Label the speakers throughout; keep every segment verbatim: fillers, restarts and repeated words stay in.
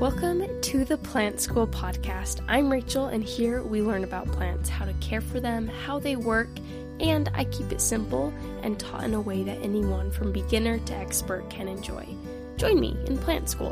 Speaker 1: Welcome to the Plant School Podcast. I'm Rachel, and here we learn about plants, how to care for them, how they work, and I keep it simple and taught in a way that anyone from beginner to expert can enjoy. Join me in Plant School.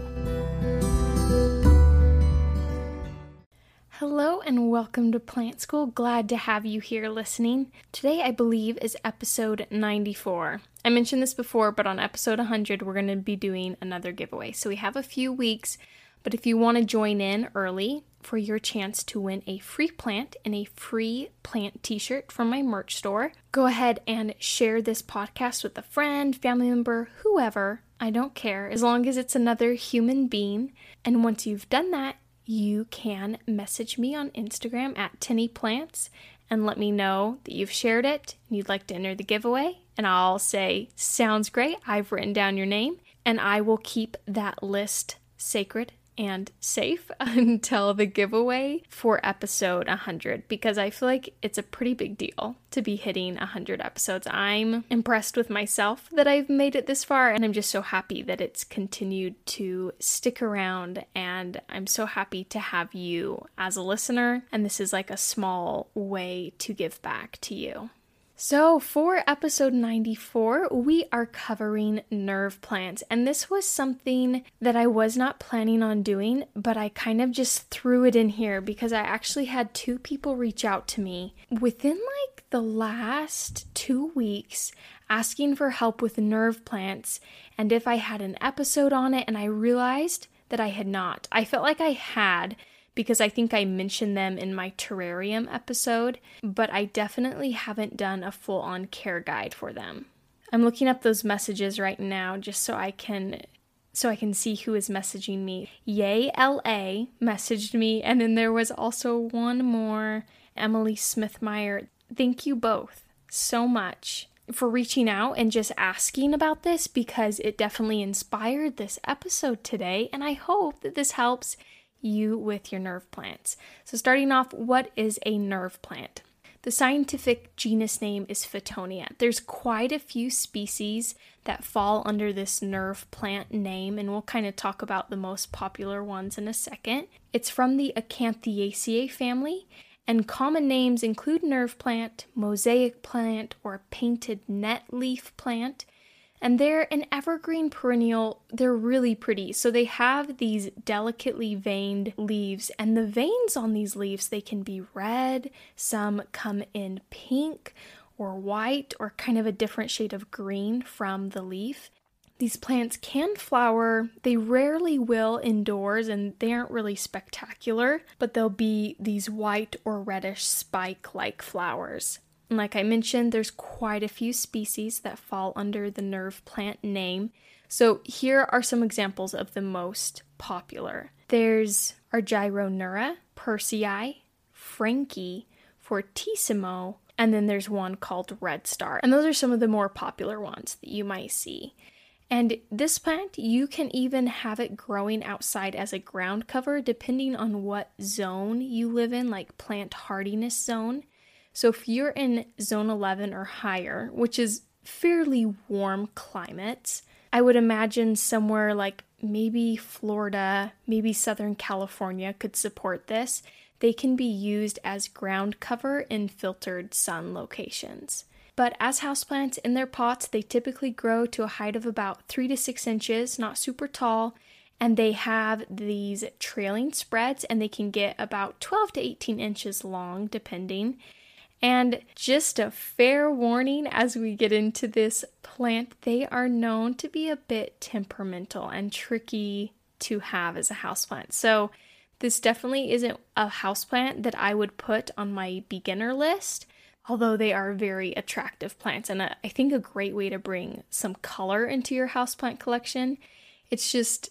Speaker 1: Hello and welcome to Plant School. Glad to have you here listening. Today, I believe, is episode ninety-four. I mentioned this before, but on episode one hundred, we're going to be doing another giveaway. So we have a few weeks, but if you want to join in early for your chance to win a free plant and a free plant t-shirt from my merch store, go ahead and share this podcast with a friend, family member, whoever. I don't care, as long as it's another human being. And once you've done that, you can message me on Instagram at Tinny Plants and let me know that you've shared it and you'd like to enter the giveaway. And I'll say, sounds great, I've written down your name, and I will keep that list sacred and safe until the giveaway for episode one hundred, because I feel like it's a pretty big deal to be hitting one hundred episodes. I'm impressed with myself that I've made it this far, and I'm just so happy that it's continued to stick around, and I'm so happy to have you as a listener, and this is like a small way to give back to you. So for episode ninety-four, we are covering nerve plants, and this was something that I was not planning on doing, but I kind of just threw it in here because I actually had two people reach out to me within like the last two weeks asking for help with nerve plants and if I had an episode on it, and I realized that I had not. I felt like I had, because I think I mentioned them in my terrarium episode, but I definitely haven't done a full-on care guide for them. I'm looking up those messages right now just so I can so I can see who is messaging me. Yay L A messaged me, and then there was also one more, Emily Smithmeyer. Thank you both so much for reaching out and just asking about this, because it definitely inspired this episode today, and I hope that this helps you with your nerve plants. So starting off, what is a nerve plant? The scientific genus name is Fittonia. There's quite a few species that fall under this nerve plant name, and we'll kind of talk about the most popular ones in a second. It's from the Acanthaceae family, and common names include nerve plant, mosaic plant, or painted net leaf plant. And they're an evergreen perennial. They're really pretty. So they have these delicately veined leaves, and the veins on these leaves, they can be red, some come in pink or white or kind of a different shade of green from the leaf. These plants can flower. They rarely will indoors, and they aren't really spectacular, but they'll be these white or reddish spike-like flowers. And like I mentioned, there's quite a few species that fall under the nerve plant name. So here are some examples of the most popular. There's Argyronura, Persei, Frankie, Fortissimo, and then there's one called Red Star. And those are some of the more popular ones that you might see. And this plant, you can even have it growing outside as a ground cover, depending on what zone you live in, like plant hardiness zone. So if you're in zone eleven or higher, which is fairly warm climates, I would imagine somewhere like maybe Florida, maybe Southern California could support this. They can be used as ground cover in filtered sun locations. But as houseplants in their pots, they typically grow to a height of about three to six inches, not super tall, and they have these trailing spreads, and they can get about twelve to eighteen inches long, depending. And just a fair warning as we get into this plant, they are known to be a bit temperamental and tricky to have as a houseplant. So this definitely isn't a houseplant that I would put on my beginner list, although they are very attractive plants. And I think a great way to bring some color into your houseplant collection. It's just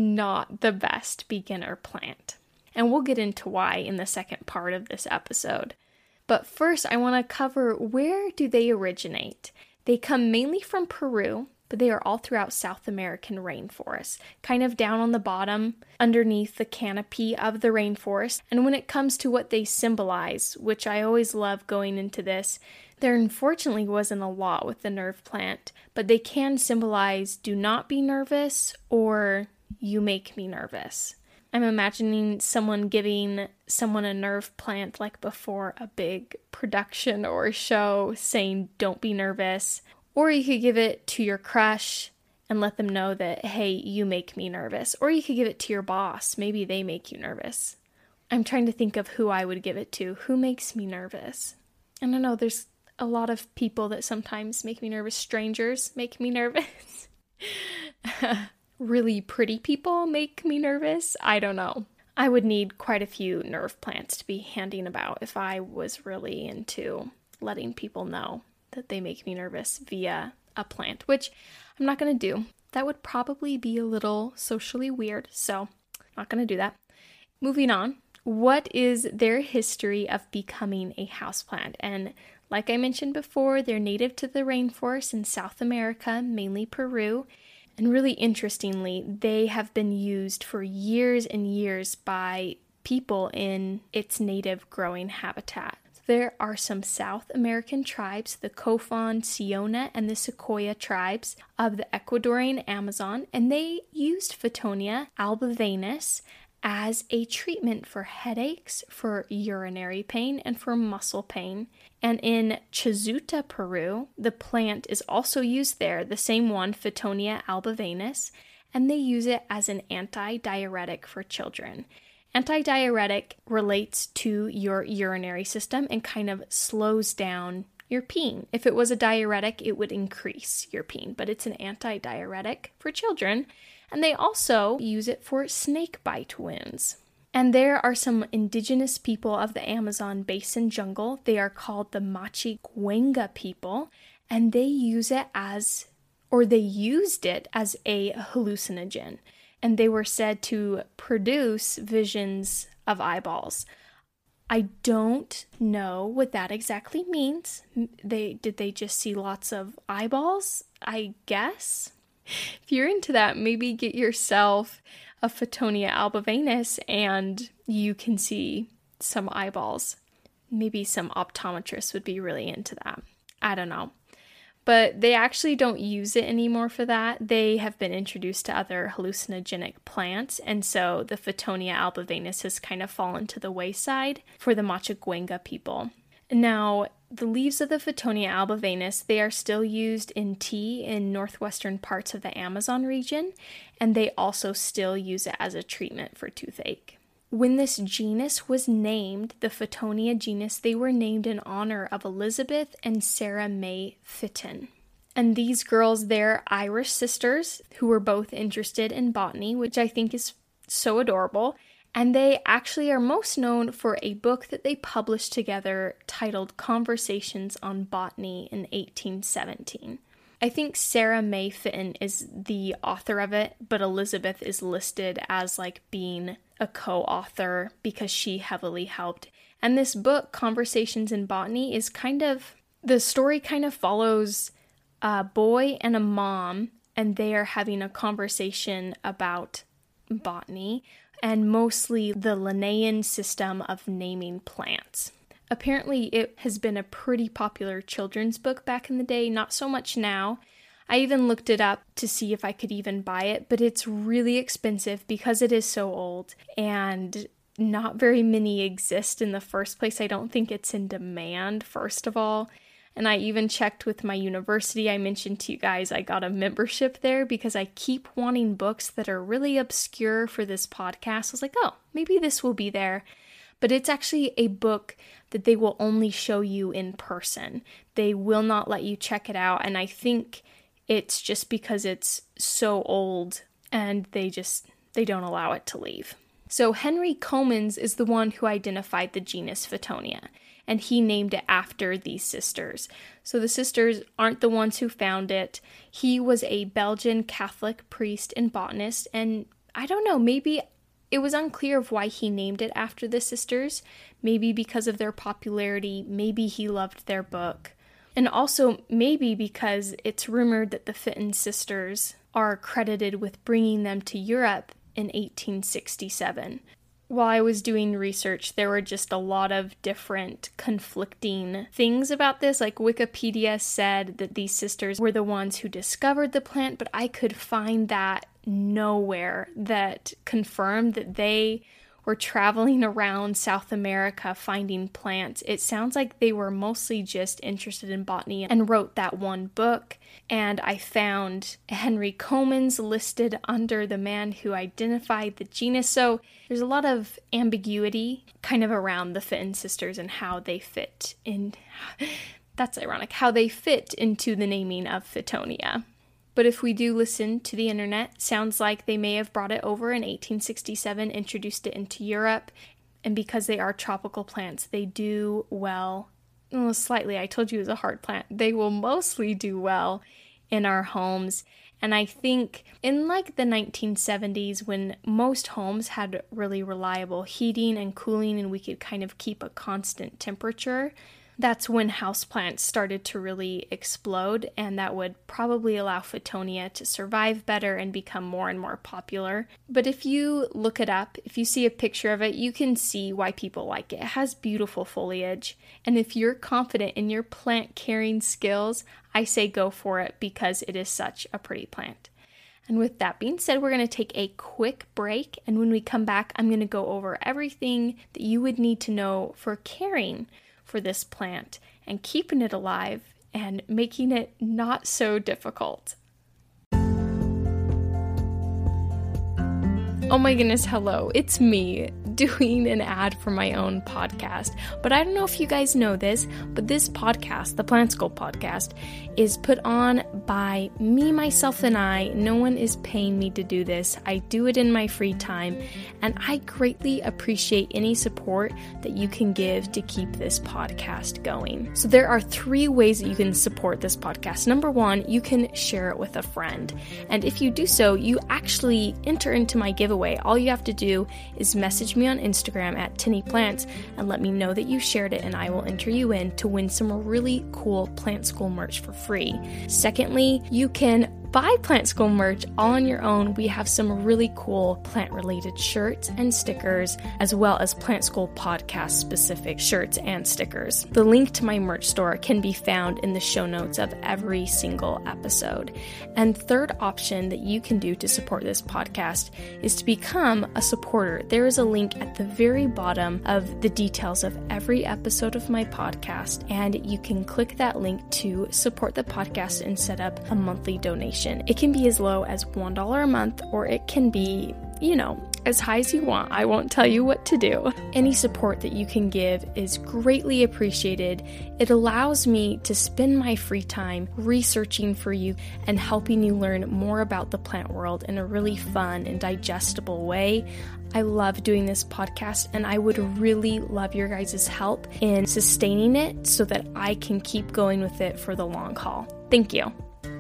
Speaker 1: not the best beginner plant. And we'll get into why in the second part of this episode. But first, I want to cover, where do they originate? They come mainly from Peru, but they are all throughout South American rainforests, kind of down on the bottom, underneath the canopy of the rainforest. And when it comes to what they symbolize, which I always love going into this, there unfortunately wasn't a lot with the nerve plant, but they can symbolize do not be nervous or you make me nervous. I'm imagining someone giving someone a nerve plant like before a big production or a show, saying, don't be nervous. Or you could give it to your crush and let them know that, hey, you make me nervous. Or you could give it to your boss. Maybe they make you nervous. I'm trying to think of who I would give it to. Who makes me nervous? I don't know, there's a lot of people that sometimes make me nervous. Strangers make me nervous. Really pretty people make me nervous. I don't know. I would need quite a few nerve plants to be handing about if I was really into letting people know that they make me nervous via a plant, which I'm not going to do. That would probably be a little socially weird, so I'm not going to do that. Moving on, what is their history of becoming a houseplant? And like I mentioned before, they're native to the rainforest in South America, mainly Peru. And really interestingly, they have been used for years and years by people in its native growing habitat. There are some South American tribes, the Kofan, Siona, and the Sequoia tribes of the Ecuadorian Amazon, and they used Fittonia albavanus as a treatment for headaches, for urinary pain, and for muscle pain. And in Chasuta, Peru, the plant is also used there, the same one, Fittonia albavanus, and they use it as an anti-diuretic for children. Antidiuretic relates to your urinary system and kind of slows down your peeing. If it was a diuretic, it would increase your peeing, but it's an antidiuretic for children, and they also use it for snake bite wounds. And there are some indigenous people of the Amazon basin jungle. They are called the Machi-Guenga people, and they use it as, or they used it as a hallucinogen. And they were said to produce visions of eyeballs. I don't know what that exactly means. They did they just see lots of eyeballs? I guess. If you're into that, maybe get yourself a Fittonia albavanus and you can see some eyeballs. Maybe some optometrists would be really into that. I don't know. But they actually don't use it anymore for that. They have been introduced to other hallucinogenic plants, and so the Fittonia albavanus has kind of fallen to the wayside for the Machi-Guenga people. Now, the leaves of the Fittonia albavanus, they are still used in tea in northwestern parts of the Amazon region, and they also still use it as a treatment for toothache. When this genus was named, the Fittonia genus, they were named in honor of Elizabeth and Sarah May Fitton. And these girls, they're Irish sisters who were both interested in botany, which I think is so adorable. And they actually are most known for a book that they published together titled Conversations on Botany in eighteen seventeen. I think Sarah May Fitton is the author of it, but Elizabeth is listed as like being a co-author because she heavily helped. And this book, Conversations in Botany, is kind of, the story kind of follows a boy and a mom, and they are having a conversation about botany, and mostly the Linnaean system of naming plants. Apparently, it has been a pretty popular children's book back in the day, not so much now. I even looked it up to see if I could even buy it, but it's really expensive because it is so old, and not very many exist in the first place. I don't think it's in demand, first of all. And I even checked with my university. I mentioned to you guys I got a membership there because I keep wanting books that are really obscure for this podcast. I was like, oh, maybe this will be there. But it's actually a book that they will only show you in person. They will not let you check it out. And I think it's just because it's so old and they just, they don't allow it to leave. So Henry Comans is the one who identified the genus Fittonia, and he named it after these sisters. So the sisters aren't the ones who found it. He was a Belgian Catholic priest and botanist, and I don't know, maybe it was unclear of why he named it after the sisters. Maybe because of their popularity, maybe he loved their book. And also maybe because it's rumored that the Fitton sisters are credited with bringing them to Europe in eighteen sixty-seven. While I was doing research, there were just a lot of different conflicting things about this. Like Wikipedia said that these sisters were the ones who discovered the plant, but I could find that nowhere that confirmed that they were traveling around South America finding plants. It sounds like they were mostly just interested in botany and wrote that one book. And I found Henry Comans listed under the man who identified the genus. So there's a lot of ambiguity kind of around the Fitton sisters and how they fit in. That's ironic, how they fit into the naming of Fittonia. But if we do listen to the internet, sounds like they may have brought it over in eighteen sixty-seven, introduced it into Europe, and because they are tropical plants, they do well, well, slightly, I told you it was a hard plant, they will mostly do well in our homes. And I think in like the nineteen seventies, when most homes had really reliable heating and cooling and we could kind of keep a constant temperature, that's when houseplants started to really explode, and that would probably allow Fittonia to survive better and become more and more popular. But if you look it up, if you see a picture of it, you can see why people like it. It has beautiful foliage, and if you're confident in your plant caring skills, I say go for it because it is such a pretty plant. And with that being said, we're going to take a quick break, and when we come back, I'm going to go over everything that you would need to know for caring for this plant and keeping it alive and making it not so difficult. Oh my goodness, hello, it's me doing an ad for my own podcast. But I don't know if you guys know this, but this podcast, the Plant School podcast, is put on by me, myself, and I. No one is paying me to do this. I do it in my free time, and I greatly appreciate any support that you can give to keep this podcast going. So there are three ways that you can support this podcast. Number one, you can share it with a friend. And if you do so, you actually enter into my giveaway. All you have to do is message me on Instagram at Tinny Plants and let me know that you shared it, and I will enter you in to win some really cool Plant School merch for free. Secondly, you can buy Plant School merch all on your own. We have some really cool plant-related shirts and stickers, as well as Plant School podcast-specific shirts and stickers. The link to my merch store can be found in the show notes of every single episode. And third option that you can do to support this podcast is to become a supporter. There is a link at the very bottom of the details of every episode of my podcast, and you can click that link to support the podcast and set up a monthly donation. It can be as low as one dollar a month, or it can be, you know, as high as you want. I won't tell you what to do. Any support that you can give is greatly appreciated. It allows me to spend my free time researching for you and helping you learn more about the plant world in a really fun and digestible way. I love doing this podcast, and I would really love your guys' help in sustaining it so that I can keep going with it for the long haul. Thank you.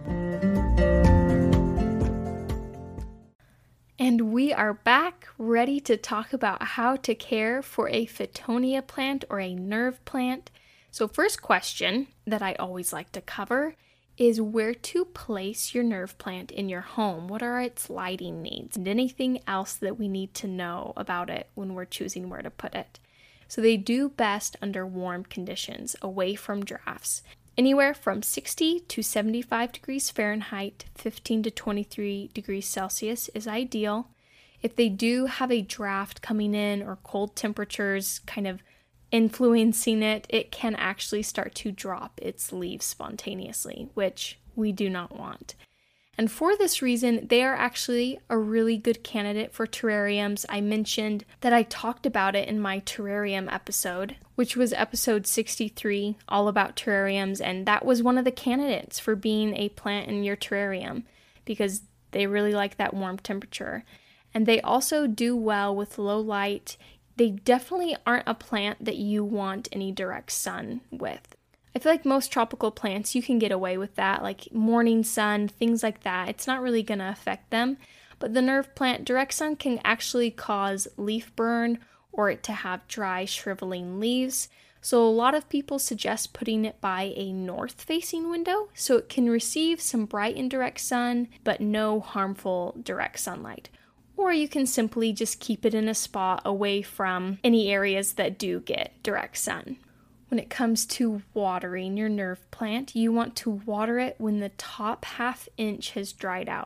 Speaker 1: And we are back, ready to talk about how to care for a Fittonia plant or a nerve plant. So first question that I always like to cover is where to place your nerve plant in your home. What are its lighting needs? And anything else that we need to know about it when we're choosing where to put it. So they do best under warm conditions, away from drafts. Anywhere from sixty to seventy-five degrees Fahrenheit, fifteen to twenty-three degrees Celsius is ideal. If they do have a draft coming in or cold temperatures kind of influencing it, it can actually start to drop its leaves spontaneously, which we do not want. And for this reason, they are actually a really good candidate for terrariums. I mentioned that I talked about it in my terrarium episode, which was episode sixty-three, all about terrariums, and that was one of the candidates for being a plant in your terrarium because they really like that warm temperature. And they also do well with low light. They definitely aren't a plant that you want any direct sun with. I feel like most tropical plants, you can get away with that, like morning sun, things like that. It's not really going to affect them. But the nerve plant, direct sun can actually cause leaf burn or it to have dry, shriveling leaves. So a lot of people suggest putting it by a north-facing window so it can receive some bright indirect sun, but no harmful direct sunlight. Or you can simply just keep it in a spot away from any areas that do get direct sun. When it comes to watering your nerve plant, you want to water it when the top half inch has dried out.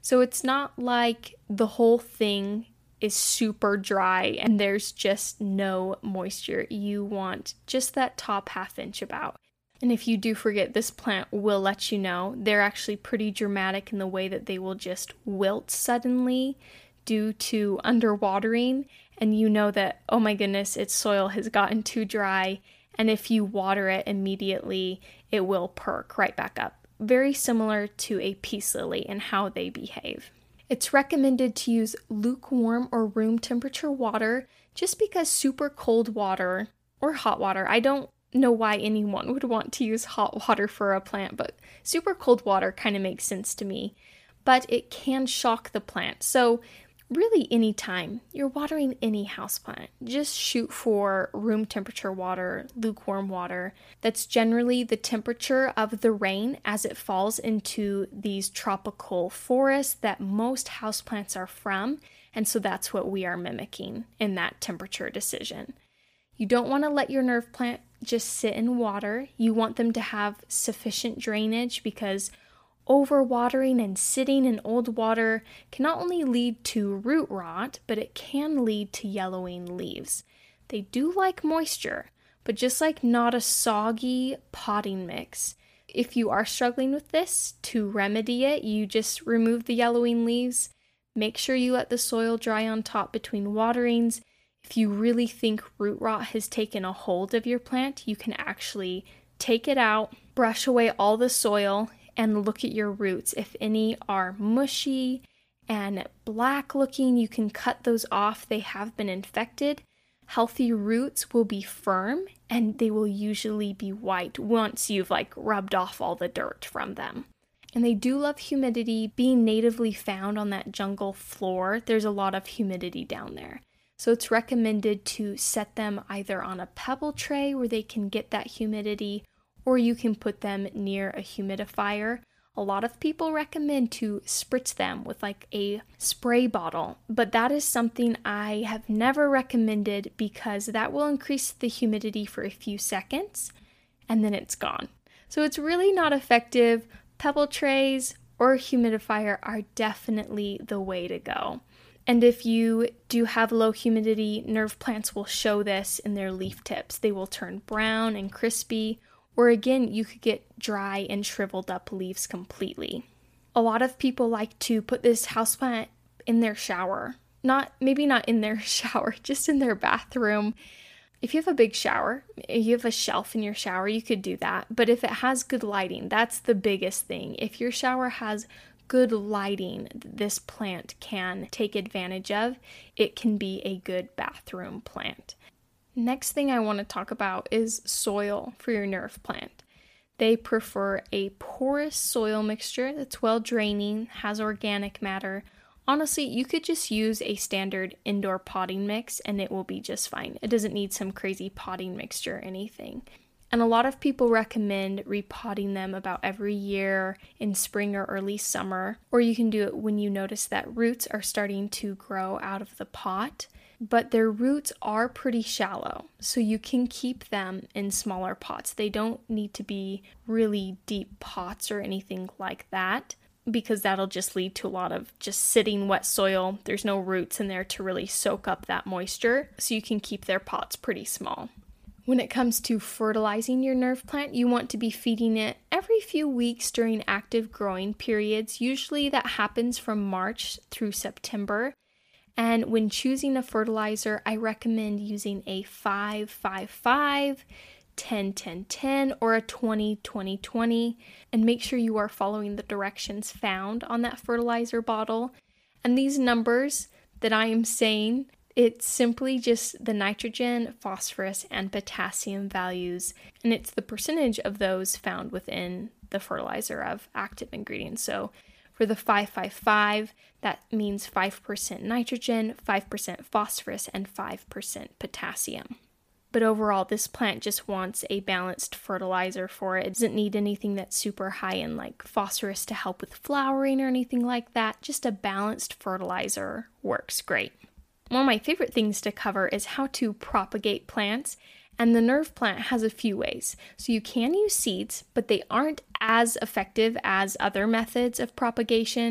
Speaker 1: So it's not like the whole thing is super dry and there's just no moisture. You want just that top half inch about. And if you do forget, this plant will let you know. They're actually pretty dramatic in the way that they will just wilt suddenly due to underwatering. And you know that, oh my goodness, its soil has gotten too dry. And if you water it immediately, it will perk right back up. Very similar to a peace lily in how they behave. It's recommended to use lukewarm or room temperature water just because super cold water or hot water, I don't know why anyone would want to use hot water for a plant, but super cold water kind of makes sense to me. But it can shock the plant. So really anytime you're watering any houseplant, just shoot for room temperature water, lukewarm water. That's generally the temperature of the rain as it falls into these tropical forests that most houseplants are from. And so that's what we are mimicking in that temperature decision. You don't want to let your nerve plant just sit in water. You want them to have sufficient drainage because overwatering and sitting in old water can not only lead to root rot, but it can lead to yellowing leaves. They do like moisture, but just like not a soggy potting mix. If you are struggling with this, to remedy it, you just remove the yellowing leaves. Make sure you let the soil dry on top between waterings. If you really think root rot has taken a hold of your plant, you can actually take it out, brush away all the soil, and look at your roots. If any are mushy and black looking, you can cut those off. They have been infected. Healthy roots will be firm and they will usually be white once you've like rubbed off all the dirt from them. And they do love humidity. Being natively found on that jungle floor, there's a lot of humidity down there. So it's recommended to set them either on a pebble tray where they can get that humidity, or you can put them near a humidifier. A lot of people recommend to spritz them with like a spray bottle, but that is something I have never recommended because that will increase the humidity for a few seconds and then it's gone. So it's really not effective. Pebble trays or humidifier are definitely the way to go. And if you do have low humidity, nerve plants will show this in their leaf tips. They will turn brown and crispy, or again, you could get dry and shriveled up leaves completely. A lot of people like to put this houseplant in their shower. Not, maybe not in their shower, just in their bathroom. If you have a big shower, if you have a shelf in your shower, you could do that. But if it has good lighting, that's the biggest thing. If your shower has good lighting this plant can take advantage of, it can be a good bathroom plant. Next thing I want to talk about is soil for your nerve plant. They prefer a porous soil mixture that's well draining, has organic matter. Honestly, you could just use a standard indoor potting mix and it will be just fine. It doesn't need some crazy potting mixture or anything. And a lot of people recommend repotting them about every year in spring or early summer, or you can do it when you notice that roots are starting to grow out of the pot. But their roots are pretty shallow, so you can keep them in smaller pots. They don't need to be really deep pots or anything like that, because that'll just lead to a lot of just sitting wet soil. There's no roots in there to really soak up that moisture, so you can keep their pots pretty small. When it comes to fertilizing your nerve plant, you want to be feeding it every few weeks during active growing periods. Usually that happens from March through September. And when choosing a fertilizer, I recommend using a five five five, ten ten ten, or a twenty twenty twenty. And make sure you are following the directions found on that fertilizer bottle. And these numbers that I am saying, it's simply just the nitrogen, phosphorus, and potassium values. And it's the percentage of those found within the fertilizer of active ingredients. So for the five five five, that means five percent nitrogen, five percent phosphorus, and five percent potassium. But overall, this plant just wants a balanced fertilizer for it. It doesn't need anything that's super high in like phosphorus to help with flowering or anything like that. Just a balanced fertilizer works great. One of my favorite things to cover is how to propagate plants. And the nerve plant has a few ways. So you can use seeds, but they aren't as effective as other methods of propagation.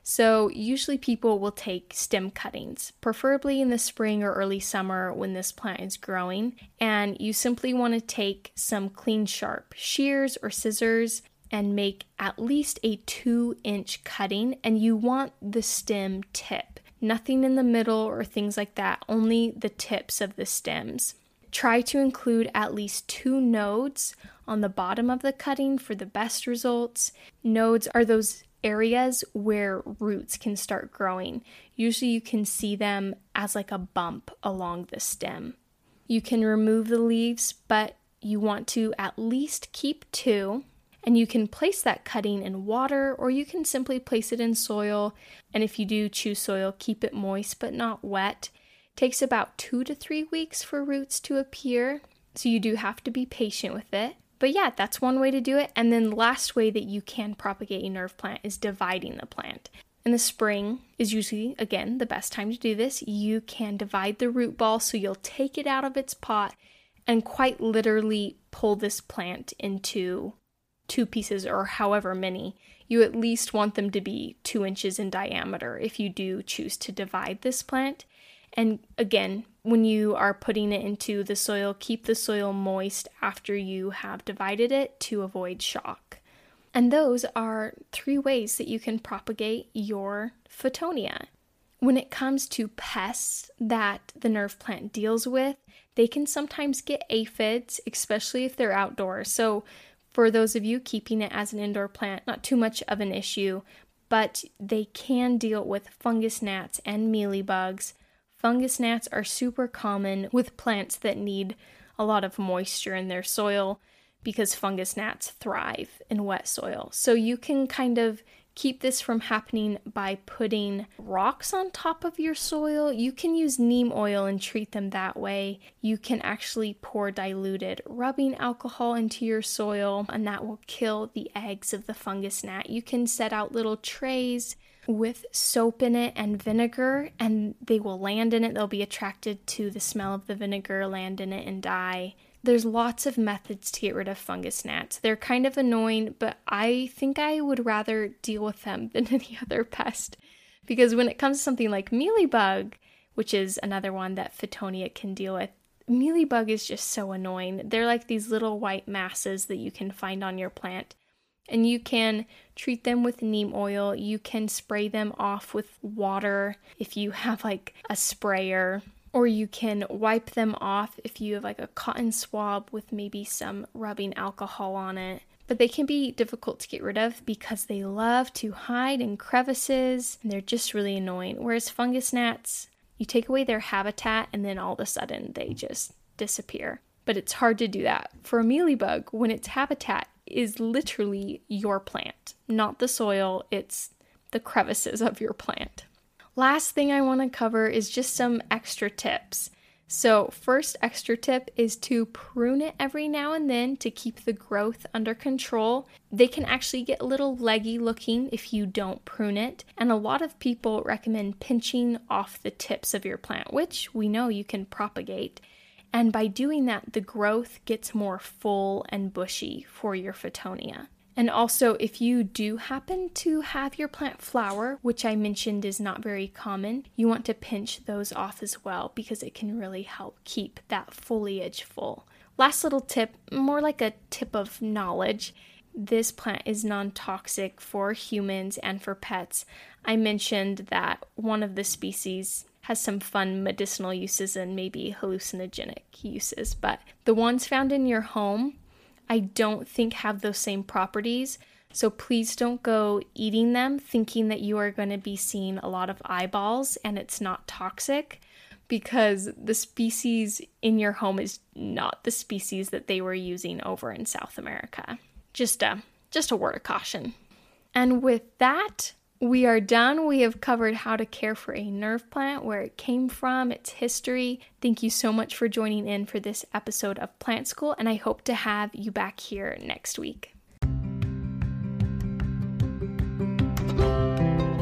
Speaker 1: So usually people will take stem cuttings, preferably in the spring or early summer when this plant is growing. And you simply want to take some clean, sharp shears or scissors and make at least a two inch cutting. And you want the stem tip, nothing in the middle or things like that, only the tips of the stems. Try to include at least two nodes on the bottom of the cutting for the best results. Nodes are those areas where roots can start growing. Usually you can see them as like a bump along the stem. You can remove the leaves, but you want to at least keep two. And you can place that cutting in water, or you can simply place it in soil. And if you do choose soil, keep it moist but not wet. It takes about two to three weeks for roots to appear, so you do have to be patient with it. But yeah, that's one way to do it. And then the last way that you can propagate a nerve plant is dividing the plant. In the spring is usually, again, the best time to do this. You can divide the root ball, so you'll take it out of its pot and quite literally pull this plant into two pieces or however many. You at least want them to be two inches in diameter if you do choose to divide this plant. And again, when you are putting it into the soil, keep the soil moist after you have divided it to avoid shock. And those are three ways that you can propagate your Fittonia. When it comes to pests that the nerve plant deals with, they can sometimes get aphids, especially if they're outdoors. So for those of you keeping it as an indoor plant, not too much of an issue, but they can deal with fungus gnats and mealybugs. Fungus gnats are super common with plants that need a lot of moisture in their soil because fungus gnats thrive in wet soil. So you can kind of keep this from happening by putting rocks on top of your soil. You can use neem oil and treat them that way. You can actually pour diluted rubbing alcohol into your soil, and that will kill the eggs of the fungus gnat. You can set out little trays with soap in it and vinegar, and they will land in it. They'll be attracted to the smell of the vinegar, land in it, and die. There's lots of methods to get rid of fungus gnats. They're kind of annoying, but I think I would rather deal with them than any other pest. Because when it comes to something like mealybug, which is another one that Fittonia can deal with, mealybug is just so annoying. They're like these little white masses that you can find on your plant. And you can treat them with neem oil. You can spray them off with water if you have like a sprayer. Or you can wipe them off if you have like a cotton swab with maybe some rubbing alcohol on it. But they can be difficult to get rid of because they love to hide in crevices and they're just really annoying. Whereas fungus gnats, you take away their habitat and then all of a sudden they just disappear. But it's hard to do that. For a mealybug, when its habitat is literally your plant, not the soil, it's the crevices of your plant. Last thing I want to cover is just some extra tips. So first extra tip is to prune it every now and then to keep the growth under control. They can actually get a little leggy looking if you don't prune it. And a lot of people recommend pinching off the tips of your plant, which we know you can propagate. And by doing that, the growth gets more full and bushy for your Fittonia. And also, if you do happen to have your plant flower, which I mentioned is not very common, you want to pinch those off as well because it can really help keep that foliage full. Last little tip, more like a tip of knowledge. This plant is non-toxic for humans and for pets. I mentioned that one of the species has some fun medicinal uses and maybe hallucinogenic uses, but the ones found in your home, I don't think have those same properties. So please don't go eating them thinking that you are going to be seeing a lot of eyeballs and it's not toxic, because the species in your home is not the species that they were using over in South America. Just a, just a word of caution. And with that, we are done. We have covered how to care for a nerve plant, where it came from, its history. Thank you so much for joining in for this episode of Plant School, and I hope to have you back here next week.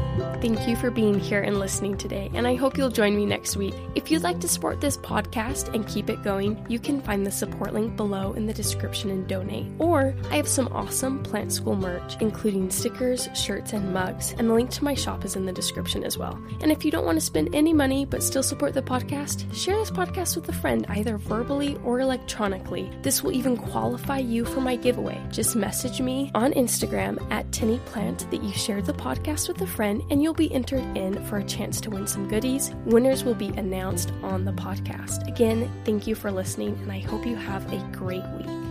Speaker 1: thank you for being here and listening today, and I hope you'll join me next week. If you'd like to support this podcast and keep it going, you can find the support link below in the description and donate. Or I have some awesome Plant School merch, including stickers, shirts, and mugs, and the link to my shop is in the description as well. And if you don't want to spend any money but still support the podcast, share this podcast with a friend, either verbally or electronically. This will even qualify you for my giveaway. Just message me on Instagram at TinnyPlant that you shared the podcast with a friend, and you'll be entered in for a chance to win some goodies. Winners will be announced on the podcast. Again, thank you for listening, and I hope you have a great week.